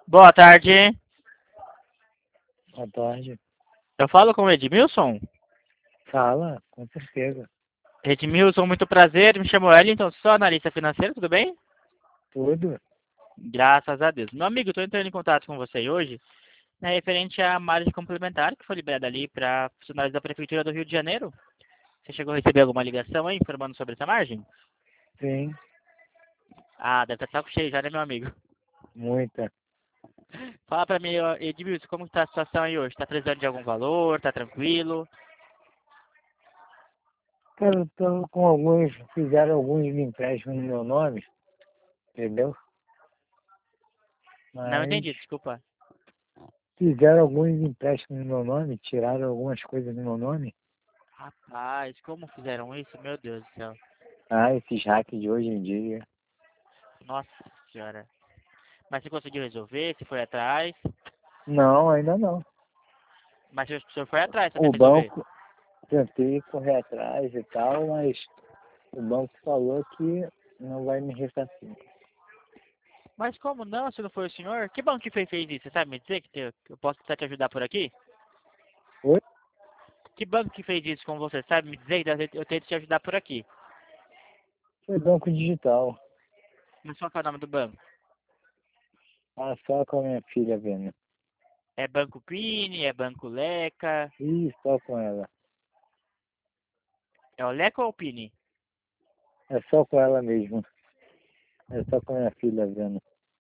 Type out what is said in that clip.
Boa tarde. Boa tarde. Eu falo com o Edmilson. Fala, com certeza. Edmilson, muito prazer. Me chamo Wellington, sou analista financeiro, tudo bem? Tudo? Graças a Deus. Meu amigo, estou entrando em contato com você hoje, referente à margem complementar que foi liberada ali para funcionários da Prefeitura do Rio de Janeiro. Você chegou a receber alguma ligação aí informando sobre essa margem? Sim, Ah, deve estar de saco cheio já, né, meu amigo? muita. Fala pra mim, ó, Edmilson, como está a situação aí hoje? Tá precisando de algum valor? Tá tranquilo? Cara, tô com alguns, fizeram alguns empréstimos no meu nome, entendeu? Não Mas entendi, desculpa. fizeram alguns empréstimos no meu nome, tiraram algumas coisas do meu nome. Rapaz, como fizeram isso? Meu Deus do céu. Ah, esses hacks de hoje em dia. Nossa senhora. Mas você conseguiu resolver? Você foi atrás? Não, ainda não. Mas o senhor foi atrás também O resolver? banco, tentei correr atrás e tal, mas o banco falou que não vai me ressarcir. Mas como não, se não foi o senhor? Que banco que fez isso? Você sabe me dizer que eu posso tentar te ajudar por aqui? Oi? Que banco que fez isso com você? Sabe me dizer? Eu tento te ajudar por aqui. Foi banco digital. Mas qual que é o nome do banco? Ah, só com a minha filha vendo. É Banco Pini? É Banco Leca? Ih, só com ela. É o Leca ou o Pini? É só com ela mesmo. É só com a minha filha vendo.